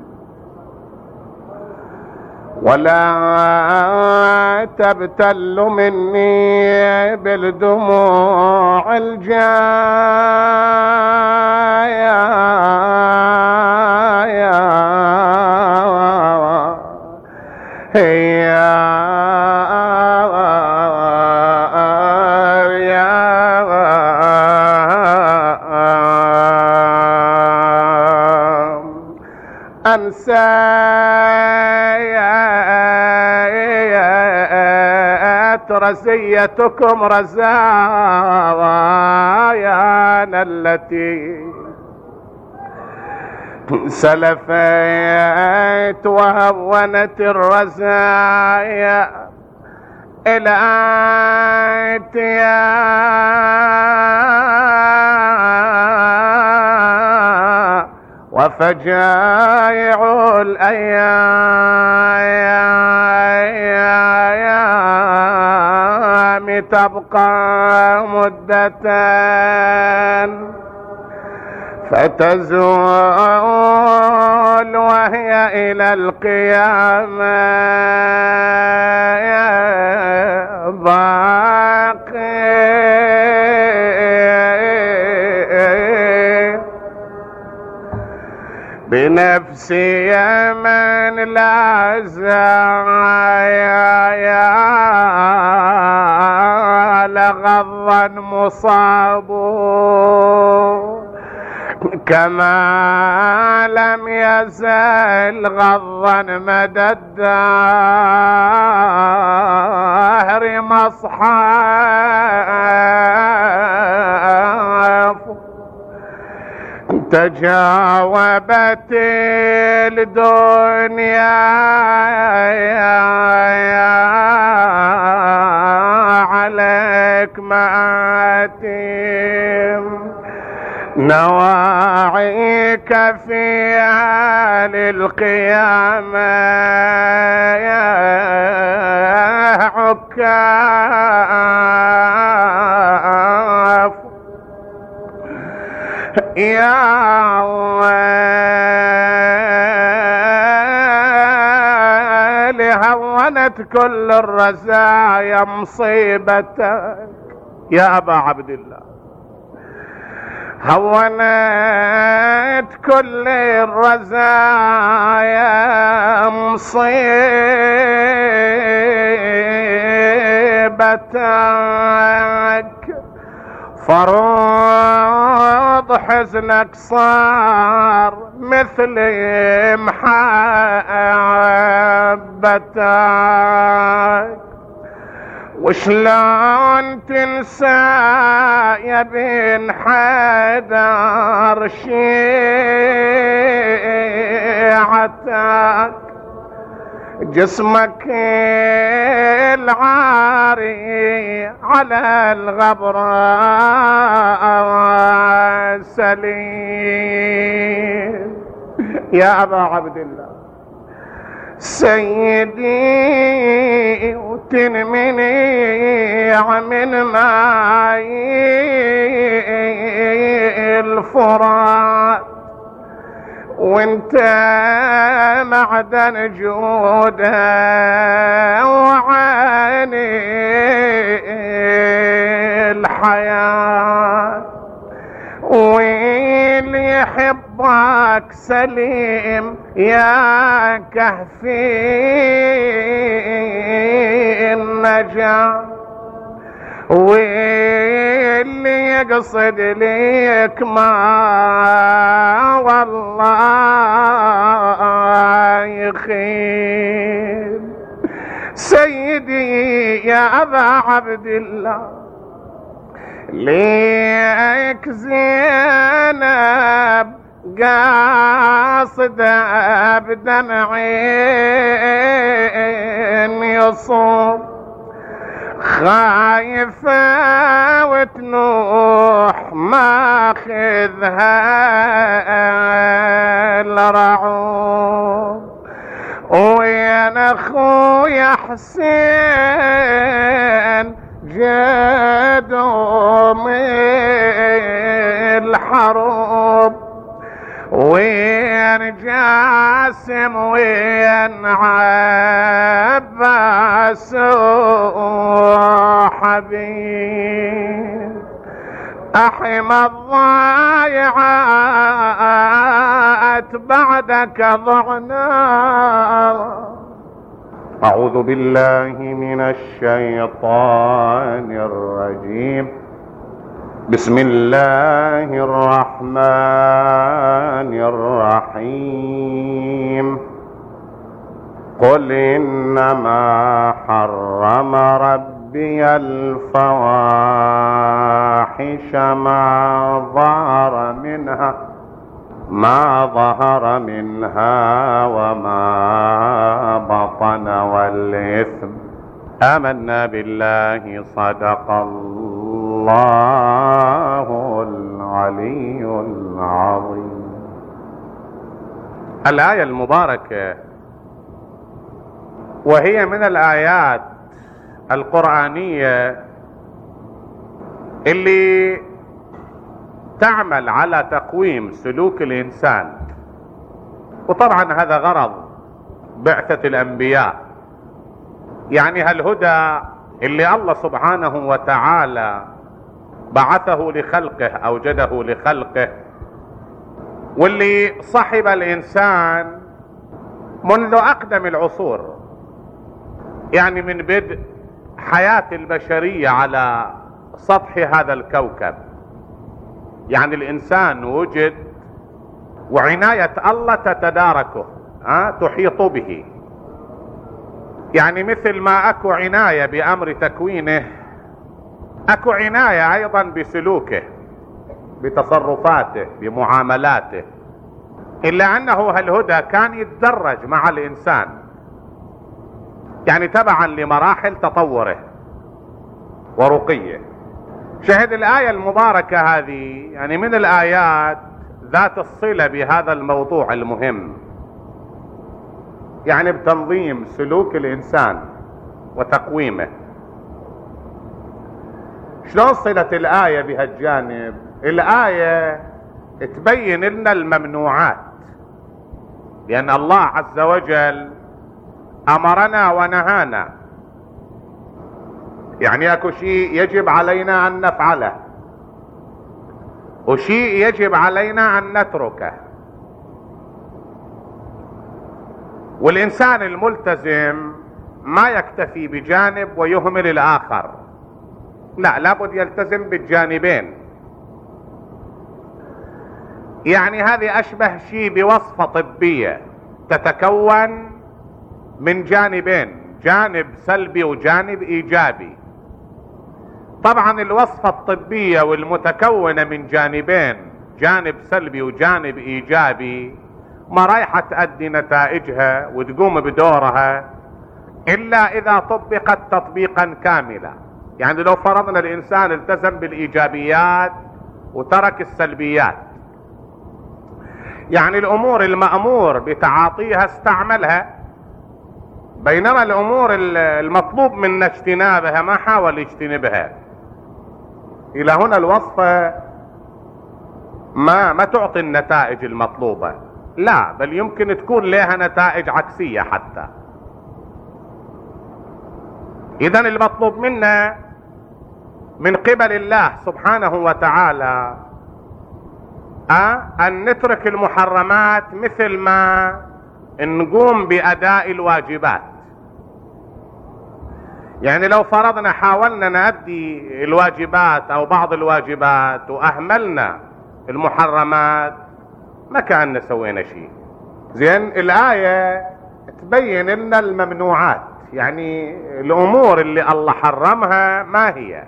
ولا تبتل مني بالدموع الجاية أنسيت رزيتكم رزايانا التي سلفت وهونت الرزايا إلى وفجائع الأيام تبقى مدة فتزول وهي إلى القيامة باقي بنفسي من لا زايا لغضا مصاب كما لم يزل غضا مدى الدهر مصحف تجاوبت الدنيا عليك مآتم نواعيك فيها للقيامة عكاف يا ويلي هونت كل الرزايا مصيبتك يا أبا عبد الله هونت كل الرزايا مصيبتك فروض حزنك صار مثل محبتك وشلون تنسى يا بن حيدر شيعتك جسمك العاري على الغبراء سليم. يا أبا عبد الله سيدي وتنمني من ماء الفرات وانت معدن جوده وعيني الحياة واللي يحبك سليم يا كهفي النجاة واللي يقصد ليك ما والله يخيب. سيدي يا أبا عبد الله ليك زينب قاصدة بدمعين يصوب خايفة وتنوح ماخذها الرعوب وين اخويا حسين جدوا من الحروب وين جاسم وين عباس وحبيب أحمى الضايعات بعدك ضعنا. أعوذ بالله من الشيطان الرجيم. بسم الله الرحمن الرحيم. قل إنما حرم ربي الفواحش ما ظهر منها وما بطن والإثم. آمنا بالله صدق الله العلي العظيم. الآية المباركة وهي من الآيات القرآنية اللي تعمل على تقويم سلوك الإنسان، وطبعا هذا غرض بعثة الأنبياء. يعني هالهدى اللي الله سبحانه وتعالى بعثه لخلقه أوجده لخلقه، واللي صحب الإنسان منذ أقدم العصور، يعني من بدء حياة البشرية على سطح هذا الكوكب. يعني الإنسان وجد وعناية الله تتداركه، تحيط به. يعني مثل ما أكو عناية بأمر تكوينه، أكو عناية أيضا بسلوكه، بتصرفاته، بمعاملاته. إلا أنه هالهدى كان يتدرج مع الإنسان، يعني تبعا لمراحل تطوره ورقيه. شهد الآية المباركة هذه يعني من الآيات ذات الصلة بهذا الموضوع المهم، يعني بتنظيم سلوك الإنسان وتقويمه. شلون صلة الآية بهالجانب؟ الآية تبين لنا الممنوعات، لأن الله عز وجل أمرنا ونهانا. يعني اكو شيء يجب علينا ان نفعله وشيء يجب علينا ان نتركه. والانسان الملتزم ما يكتفي بجانب ويهمل الاخر، لا، لابد يلتزم بالجانبين. يعني هذه اشبه شيء بوصفة طبية تتكون من جانبين، جانب سلبي وجانب ايجابي. طبعا الوصفة الطبية والمتكونة من جانبين، جانب سلبي وجانب ايجابي، ما رايحة تؤدي نتائجها وتقوم بدورها الا اذا طبقت تطبيقا كاملا. يعني لو فرضنا الانسان التزم بالايجابيات وترك السلبيات، يعني الامور المأمور بتعاطيها استعملها، بينما الامور المطلوب منا اجتنابها ما حاول يجتنبها، الى هنا الوصفة ما تعطي النتائج المطلوبة، لا بل يمكن تكون لها نتائج عكسية حتى. اذن المطلوب منا من قبل الله سبحانه وتعالى ان نترك المحرمات مثل ما نقوم باداء الواجبات. يعني لو فرضنا حاولنا نؤدي الواجبات او بعض الواجبات واهملنا المحرمات ما كأننا سوينا شيء. زين، الآية تبين لنا الممنوعات، يعني الامور اللي الله حرمها ما هي.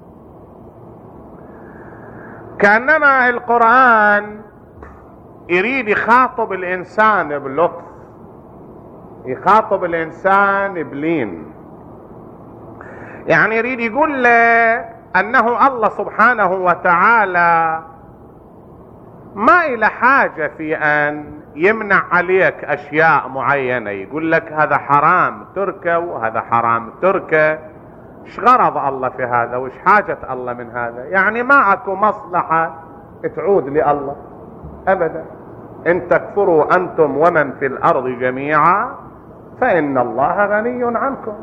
كأنما القرآن يريد يخاطب الانسان بلطف، يخاطب الانسان بلين، يعني يريد يقول له انه الله سبحانه وتعالى ما إلى حاجة في ان يمنع عليك اشياء معينة، يقول لك هذا حرام تركه وهذا حرام تركه. ايش غرض الله في هذا وايش حاجة الله من هذا؟ يعني ما اكو مصلحة تعود لله ابدا. ان تكفروا انتم ومن في الارض جميعا فان الله غني عنكم.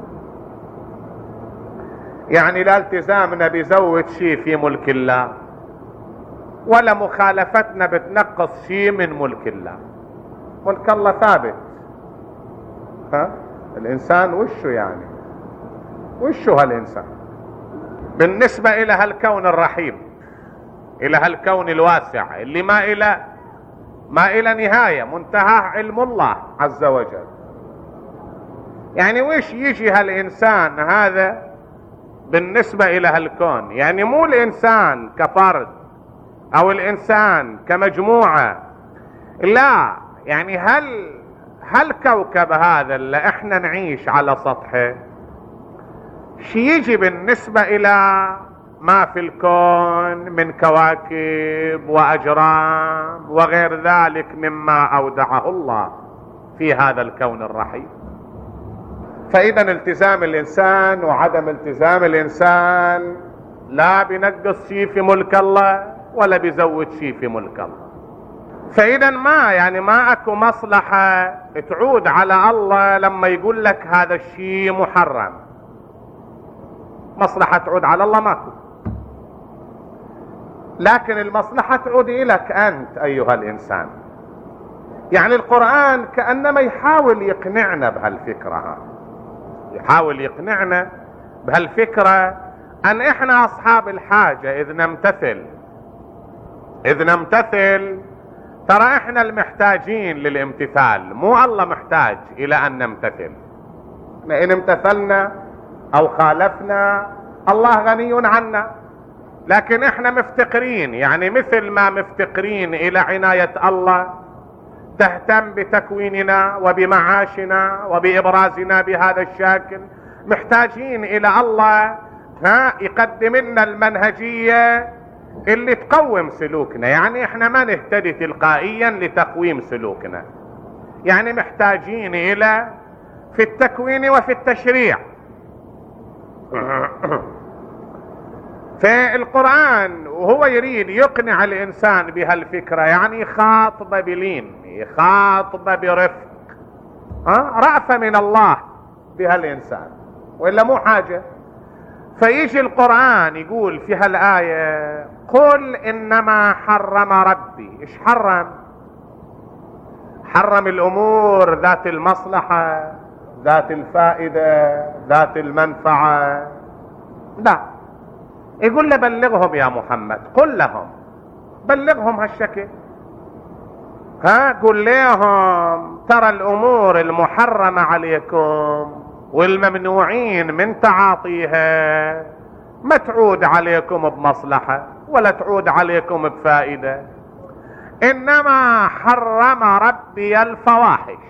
يعني لا التزامنا بزود شيء في ملك الله ولا مخالفتنا بتنقص شيء من ملك الله. ملك الله ثابت. الانسان وشه، يعني وشه هالانسان بالنسبة الى هالكون الرحيم، الى هالكون الواسع اللي ما الى نهاية، منتهى علم الله عز وجل. يعني وش يجي هالانسان هذا بالنسبة الى هالكون؟ يعني مو الانسان كفرد او الانسان كمجموعة، لا، يعني هل كوكب هذا اللي احنا نعيش على سطحه شي يجي بالنسبة الى ما في الكون من كواكب واجرام وغير ذلك مما اودعه الله في هذا الكون الرحيم. فاذا التزام الانسان وعدم التزام الانسان لا بينقص شيء في ملك الله ولا بيزود شيء في ملك الله. فاذا ما اكو مصلحة تعود على الله لما يقول لك هذا الشيء محرم. مصلحة تعود على الله ماكو، لكن المصلحة تعود إليك أنت أيها الإنسان. يعني القرآن كأنما يحاول يقنعنا بهالفكرة، يحاول يقنعنا بهالفكرة أن إحنا أصحاب الحاجة إذ نمتثل ترى إحنا المحتاجين للامتثال، مو الله محتاج إلى أن نمتثل. إن امتثلنا أو خالفنا الله غني عنا، لكن إحنا مفتقرين، يعني مثل ما مفتقرين إلى عناية الله تهتم بتكويننا وبمعاشنا وبإبرازنا بهذا الشكل، محتاجين إلى الله يقدم لنا المنهجية اللي تقوم سلوكنا. يعني احنا ما نهتدي تلقائيا لتقويم سلوكنا، يعني محتاجين إلى في التكوين وفي التشريع. فالقرآن وهو يريد يقنع الإنسان بهالفكرة، يعني يخاطب بلين، يخاطب برفق، رأفة من الله بهالإنسان، وإلا مو حاجة. فيجي القرآن يقول في هالآية قل إنما حرم ربي. إيش حرم؟ حرم الأمور ذات المصلحة، ذات الفائدة، ذات المنفعة، لا. يقول له بلغهم يا محمد، قل لهم، بلغهم هالشكل، قل لهم ترى الأمور المحرمة عليكم والممنوعين من تعاطيها ما تعود عليكم بمصلحة ولا تعود عليكم بفائدة. إنما حرم ربي الفواحش،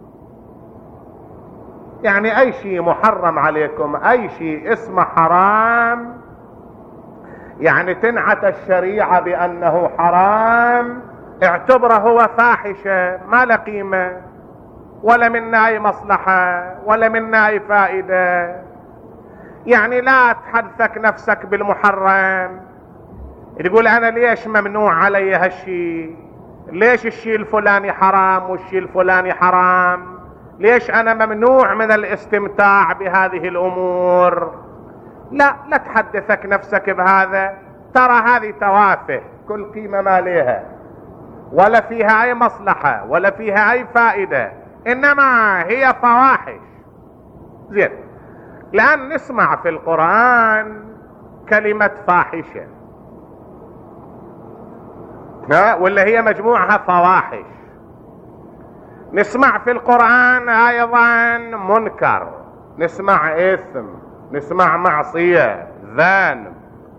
يعني أي شيء محرم عليكم، أي شيء اسمه حرام، يعني تنعت الشريعة بأنه حرام، اعتبره هو فاحشة ما له قيمة ولا منا أي مصلحة ولا منا أي فائدة. يعني لا تحدثك نفسك بالمحرم، تقول أنا ليش ممنوع علي هالشيء، ليش الشيء الفلاني حرام والشيء الفلاني حرام، ليش أنا ممنوع من الاستمتاع بهذه الأمور. لا تحدثك نفسك بهذا، ترى هذه توافه كل قيمة ما لها ولا فيها أي مصلحة ولا فيها أي فائدة، إنما هي فواحش. زين، الآن نسمع في القرآن كلمة فاحشة، ولا هي مجموعها فواحش. نسمع في القرآن أيضا منكر، نسمع إثم، نسمع معصية، ذنب.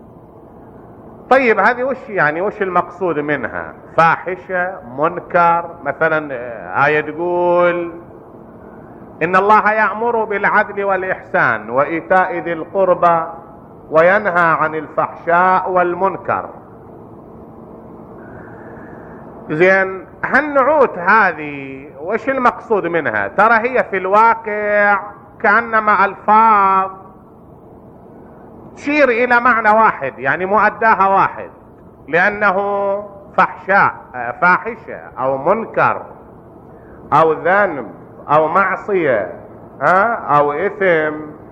طيب هذه وش يعني، وش المقصود منها؟ فاحشة، منكر. مثلا آية تقول إن الله يأمر بالعدل والإحسان وإيتاء ذي القربى وينهى عن الفحشاء والمنكر. زين، هالنعوت هذه وش المقصود منها؟ ترى هي في الواقع كأنما ألفاظ تشير إلى معنى واحد، يعني مؤداها واحد، لأنه فحشاء، فاحشة أو منكر أو ذنب أو معصية أو إثم،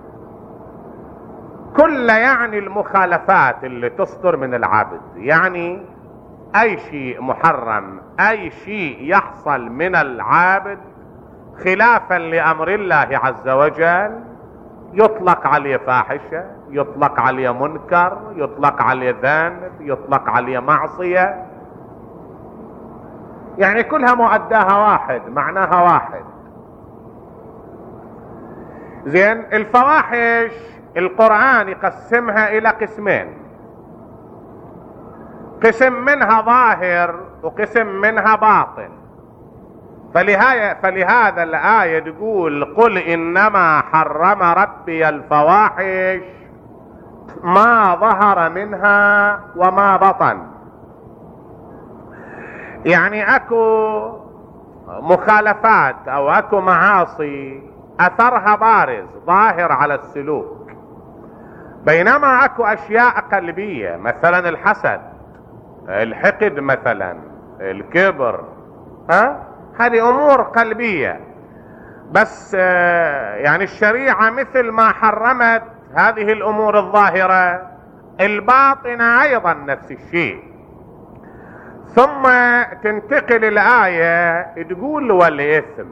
كل يعني المخالفات اللي تصدر من العبد. يعني أي شيء محرم، أي شيء يحصل من العابد خلافا لأمر الله عز وجل يطلق عليه فاحشة، يطلق عليه منكر، يطلق عليه ذنب، يطلق عليه معصية. يعني كلها مؤداها واحد، معناها واحد. زين، الفواحش القرآن يقسمها إلى قسمين، قسم منها ظاهر وقسم منها باطن. فلهذا الآية تقول قل إنما حرم ربي الفواحش ما ظهر منها وما بطن. يعني أكو مخالفات أو أكو معاصي أثرها بارز ظاهر على السلوك، بينما أكو أشياء قلبية، مثلا الحسد، الحقد، مثلا الكبر، هذه أمور قلبية. بس يعني الشريعة مثل ما حرمت هذه الأمور الظاهرة، الباطنة أيضا نفس الشيء. ثم تنتقل الآية تقول والإثم.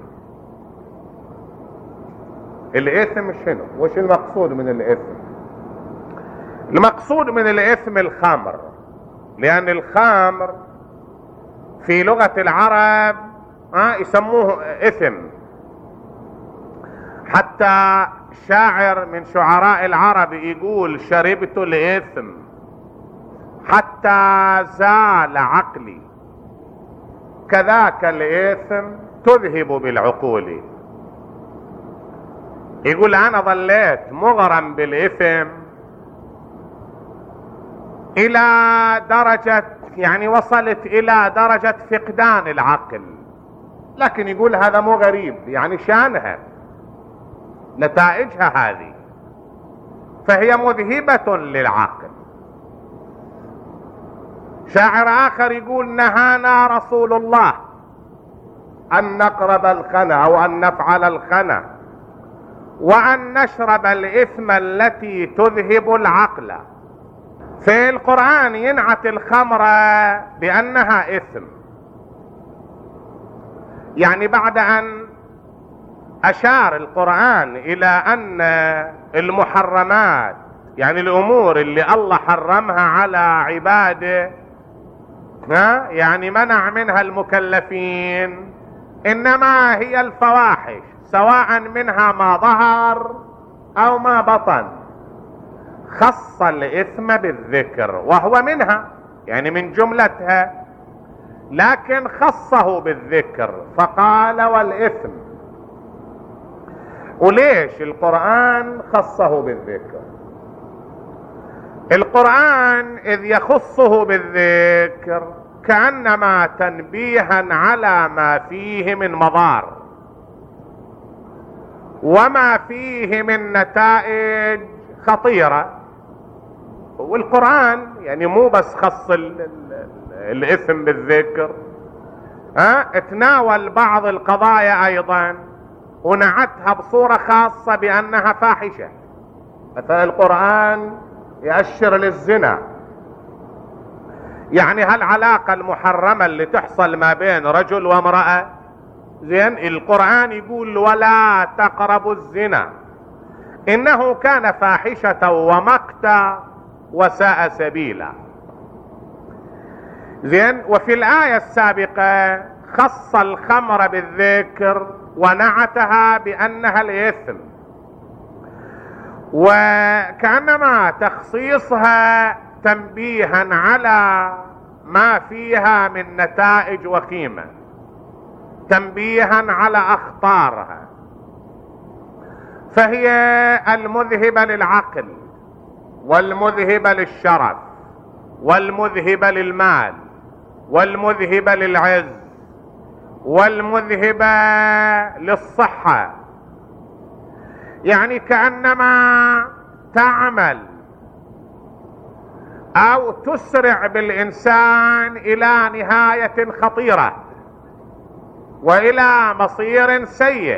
الإثم شنو؟ وش المقصود من الإثم؟ المقصود من الإثم الخمر، لأن الخمر في لغة العرب يسموه إثم. حتى شاعر من شعراء العرب يقول شربت الإثم حتى زال عقلي، كذاك الإثم تذهب بالعقول. يقول أنا ظليت مغرم بالإثم إلى درجة، يعني وصلت إلى درجة فقدان العقل. لكن يقول هذا مو غريب، يعني شانها نتائجها هذه، فهي مذهبة للعقل. شاعر آخر يقول نهانا رسول الله أن نقرب الخنا أو أن نفعل الخنا وأن نشرب الإثم التي تذهب العقل. في القرآن ينعت الخمر بأنها إثم، يعني بعد أن أشار القرآن إلى أن المحرمات، يعني الأمور اللي الله حرمها على عباده، يعني منع منها المكلفين، إنما هي الفواحش، سواء منها ما ظهر أو ما بطن. خص الإثم بالذكر، وهو منها يعني من جملتها، لكن خصه بالذكر فقال والإثم. وليش القرآن خصه بالذكر؟ القرآن إذ يخصه بالذكر كأنما تنبيها على ما فيه من مضار وما فيه من نتائج خطيرة. والقرآن يعني مو بس خص الإثم بالذكر، اتناول بعض القضايا أيضا ونعتها بصورة خاصة بأنها فاحشة. مثلا القرآن يأشر للزنا، يعني هالعلاقة المحرمة اللي تحصل ما بين رجل وامرأة، زين القرآن يقول ولا تقربوا الزنا إنه كان فاحشة ومقتا وساء سبيلا. زين وفي الآية السابقة خص الخمر بالذكر ونعتها بأنها الإثم، وكأنما تخصيصها تنبيها على ما فيها من نتائج وخيمة، تنبيها على أخطارها، فهي المذهبة للعقل والمذهبة للشرف والمذهبة للمال والمذهبة للعز والمذهبة للصحة، يعني كأنما تعمل أو تسرع بالإنسان إلى نهاية خطيرة وإلى مصير سيء،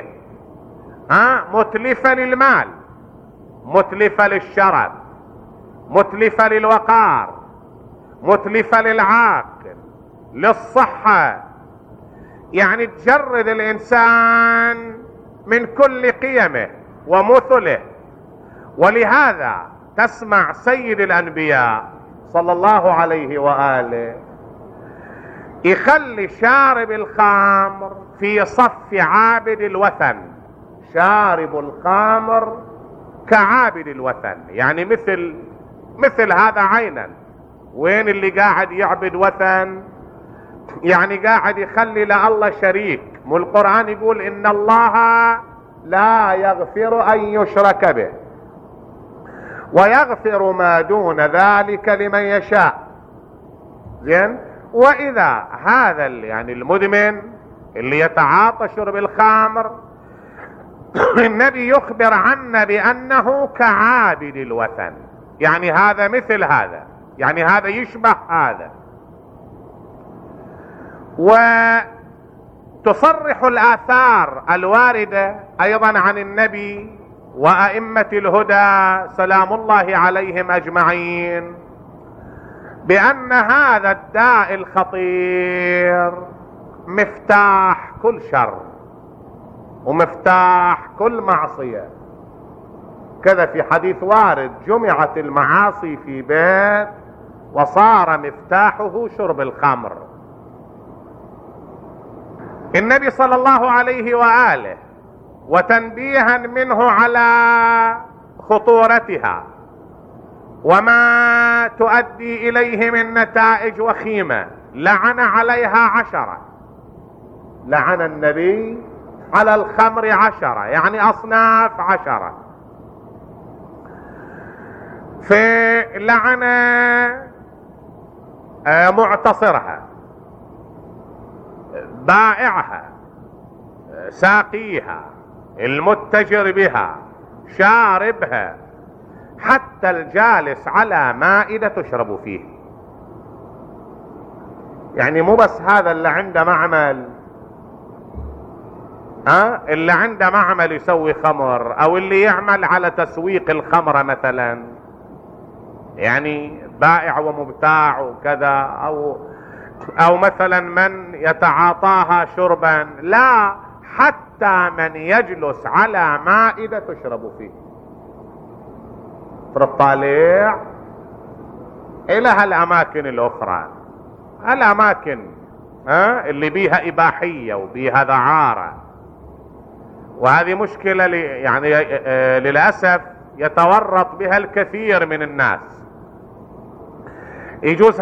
متلفة للمال، متلفة للشرف، متلفة للوقار، متلفة للعاقل، للصحة، يعني تجرد الإنسان من كل قيمه ومثله. ولهذا تسمع سيد الأنبياء صلى الله عليه وآله يخلي شارب الخمر في صف عابد الوثن، شارب الخمر كعابد الوثن، يعني مثل هذا عينا. وين اللي قاعد يعبد وثن؟ يعني قاعد يخلي لله شريك. والقرآن يقول إن الله لا يغفر أن يشرك به ويغفر ما دون ذلك لمن يشاء. زين وإذا هذا يعني المدمن اللي يتعاطى شرب الخمر النبي يخبر عنا بأنه كعابد الوثن، يعني هذا مثل هذا، يعني هذا يشبه هذا. وتصرح الآثار الواردة أيضا عن النبي وأئمة الهدى سلام الله عليهم أجمعين بأن هذا الداء الخطير مفتاح كل شر ومفتاح كل معصية. كذا في حديث وارد جمعت المعاصي في بيت وصار مفتاحه شرب الخمر. النبي صلى الله عليه وآله وتنبيها منه على خطورتها وما تؤدي إليه من نتائج وخيمة لعن عليها 10، لعن النبي على الخمر 10، يعني أصناف 10. في لعن معتصرها، بائعها، ساقيها، المتجر بها، شاربها، حتى الجالس على مائدة تشرب فيه. يعني مو بس هذا اللي عنده معمل، اللي عنده معمل يسوي خمر او اللي يعمل على تسويق الخمرة مثلا، يعني بائع ومبتاع وكذا، او مثلا من يتعاطاها شربا، لا، حتى من يجلس على مائدة تشرب فيه. تطالع الى هالاماكن الاخرى، الاماكن اللي بيها اباحية وبيها ذعارة. وهذه مشكلة يعني للأسف يتورط بها الكثير من الناس. يجوز